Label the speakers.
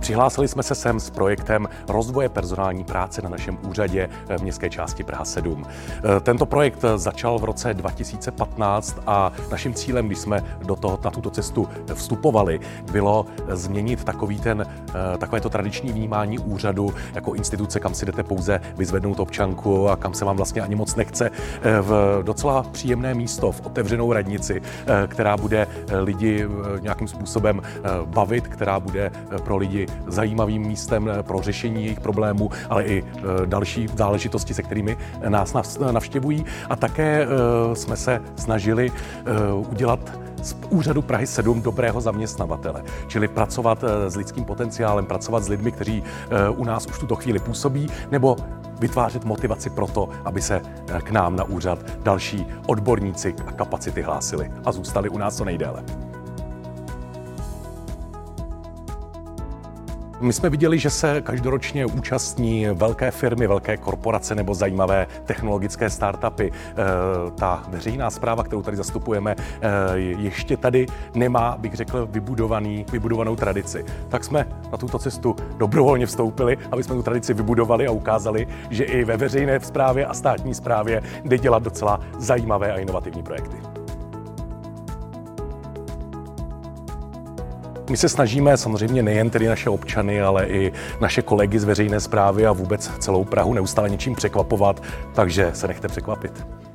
Speaker 1: Přihlásili jsme se sem s projektem rozvoje personální práce na našem úřadě v městské části Praha 7. Tento projekt začal v roce 2015 a naším cílem, když jsme na tuto cestu vstupovali, bylo změnit takové to tradiční vnímání úřadu jako instituce, kam si jdete pouze vyzvednout občanku a kam se vám vlastně ani moc nechce, v docela příjemné místo, v otevřenou radnici, která bude lidi nějakým způsobem bavit, která bude pro lidi zajímavým místem pro řešení jejich problémů, ale i další záležitosti, se kterými nás navštěvují. A také jsme se snažili udělat z úřadu Prahy 7 dobrého zaměstnavatele, čili pracovat s lidským potenciálem, pracovat s lidmi, kteří u nás už v tuto chvíli působí, nebo vytvářet motivaci pro to, aby se k nám na úřad další odborníci a kapacity hlásili a zůstali u nás co nejdéle. My jsme viděli, že se každoročně účastní velké firmy, velké korporace nebo zajímavé technologické startupy. Ta veřejná správa, kterou tady zastupujeme, ještě tady nemá, bych řekl, vybudovanou tradici. Tak jsme na tuto cestu dobrovolně vstoupili, aby jsme tu tradici vybudovali a ukázali, že i ve veřejné správě a státní správě jde dělat docela zajímavé a inovativní projekty. My se snažíme samozřejmě nejen tedy naše občany, ale i naše kolegy z veřejné správy a vůbec celou Prahu neustále něčím překvapovat, takže se nechte překvapit.